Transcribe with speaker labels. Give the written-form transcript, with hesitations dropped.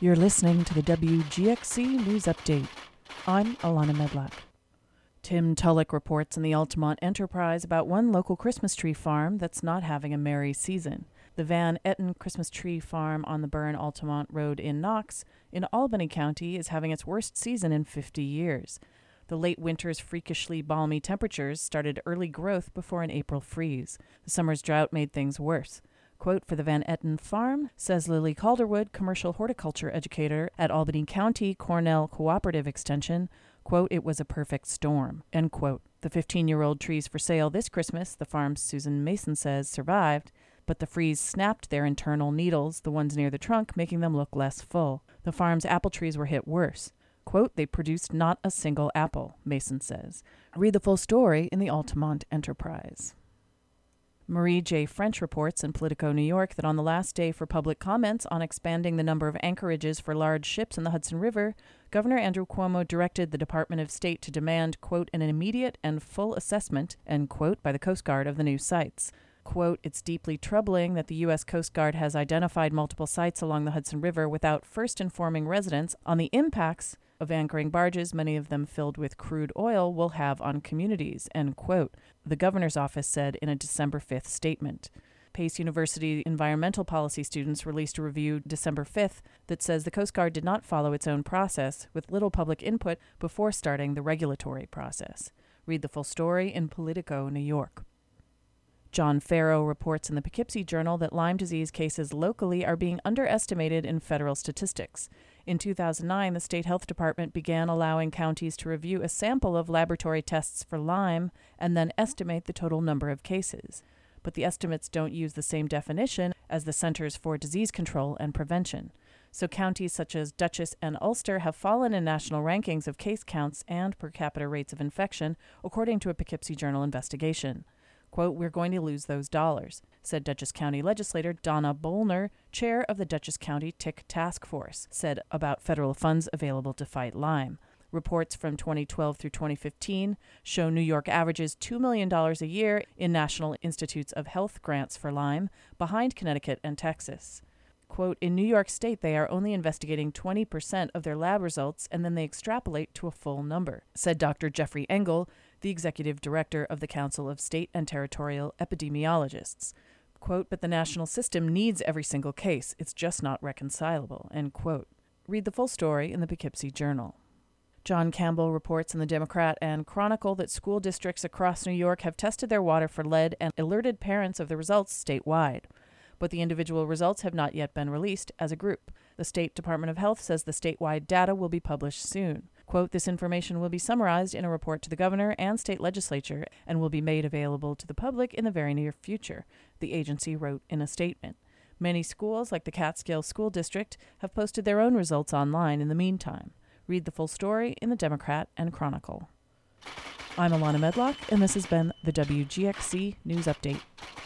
Speaker 1: You're listening to the WGXC News Update. I'm Alana Medlock. Tim Tulloch reports in the Altamont Enterprise about one local Christmas tree farm that's not having a merry season. The Van Etten Christmas Tree Farm on the Byrne-Altamont Road in Knox, in Albany County, is having its worst season in 50 years. The late winter's freakishly balmy temperatures started early growth before an April freeze. The summer's drought made things worse. Quote, for the Van Etten farm, says Lily Calderwood, commercial horticulture educator at Albany County Cornell Cooperative Extension, quote, it was a perfect storm, end quote. The 15-year-old trees for sale this Christmas, the farm's Susan Mason says, survived, but the freeze snapped their internal needles, the ones near the trunk, making them look less full. The farm's apple trees were hit worse. Quote, they produced not a single apple, Mason says. Read the full story in the Altamont Enterprise. Marie J. French reports in Politico New York that on the last day for public comments on expanding the number of anchorages for large ships in the Hudson River, Governor Andrew Cuomo directed the Department of State to demand, quote, an immediate and full assessment, end quote, by the Coast Guard of the new sites. Quote, it's deeply troubling that the U.S. Coast Guard has identified multiple sites along the Hudson River without first informing residents on the impacts of anchoring barges, many of them filled with crude oil, will have on communities, end quote, the governor's office said in a December 5th statement. Pace University environmental policy students released a review December 5th that says the Coast Guard did not follow its own process with little public input before starting the regulatory process. Read the full story in Politico New York. John Farrow reports in the Poughkeepsie Journal that Lyme disease cases locally are being underestimated in federal statistics. In 2009, the state health department began allowing counties to review a sample of laboratory tests for Lyme and then estimate the total number of cases. But the estimates don't use the same definition as the Centers for Disease Control and Prevention. So counties such as Dutchess and Ulster have fallen in national rankings of case counts and per capita rates of infection, according to a Poughkeepsie Journal investigation. Quote, we're going to lose those dollars, said Dutchess County legislator Donna Bollner, chair of the Dutchess County Tick Task Force, said about federal funds available to fight Lyme. Reports from 2012 through 2015 show New York averages $2 million a year in National Institutes of Health grants for Lyme, behind Connecticut and Texas. Quote, in New York State, they are only investigating 20% of their lab results, and then they extrapolate to a full number, said Dr. Jeffrey Engel, the executive director of the Council of State and Territorial Epidemiologists. Quote, but the national system needs every single case. It's just not reconcilable, end quote. Read the full story in the Poughkeepsie Journal. John Campbell reports in the Democrat and Chronicle that school districts across New York have tested their water for lead and alerted parents of the results statewide. But the individual results have not yet been released as a group. The State Department of Health says the statewide data will be published soon. Quote, this information will be summarized in a report to the governor and state legislature and will be made available to the public in the very near future, the agency wrote in a statement. Many schools, like the Catskill School District, have posted their own results online in the meantime. Read the full story in the Democrat and Chronicle. I'm Alana Medlock, and this has been the WGXC News Update.